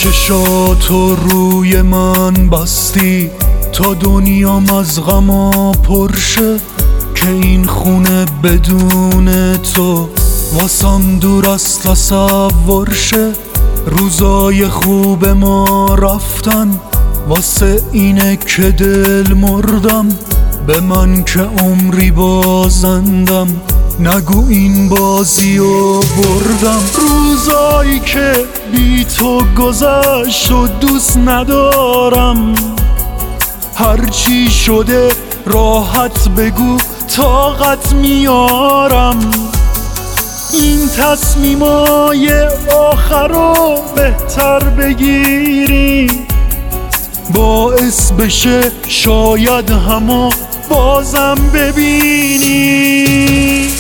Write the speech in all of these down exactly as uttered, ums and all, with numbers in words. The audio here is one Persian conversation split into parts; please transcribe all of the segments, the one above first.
چشاتو روی من بستی تا دنیام از غما پرشه، که این خونه بدون تو واسم دور از تصور شه. روزای خوب ما رفتن واسه اینه که دل مردم، به من که عمری بازندم نگو این بازیو بردم. روزایی که بی تو گذشت و دوست ندارم، هرچی شده راحت بگو طاقت میارم. این تصمیمای آخر رو بهتر بگیری، باعث بشه شاید همو بازم ببینی.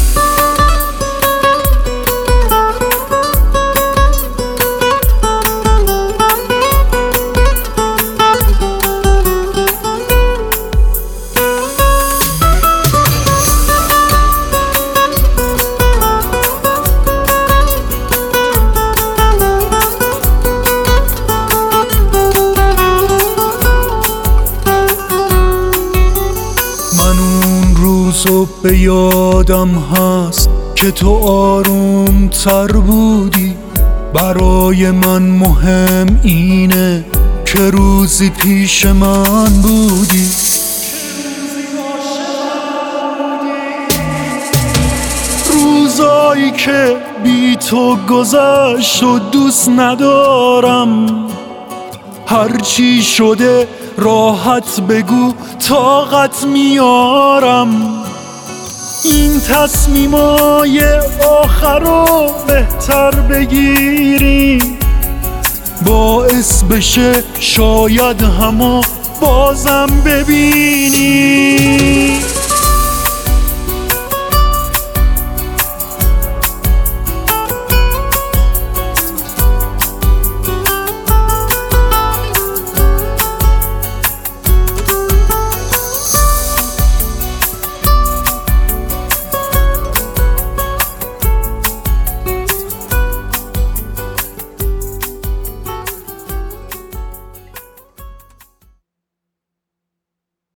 روزو به یادم هست که تو آروم تر بودی. برای من مهم اینه که روزی پیش من بودی. روزایی که بی تو گذشت و دوست ندارم، هرچی شده راحت بگو طاقت میارم. این تصمیمای آخر رو بهتر بگیری، باعث بشه شاید همو بازم ببینی.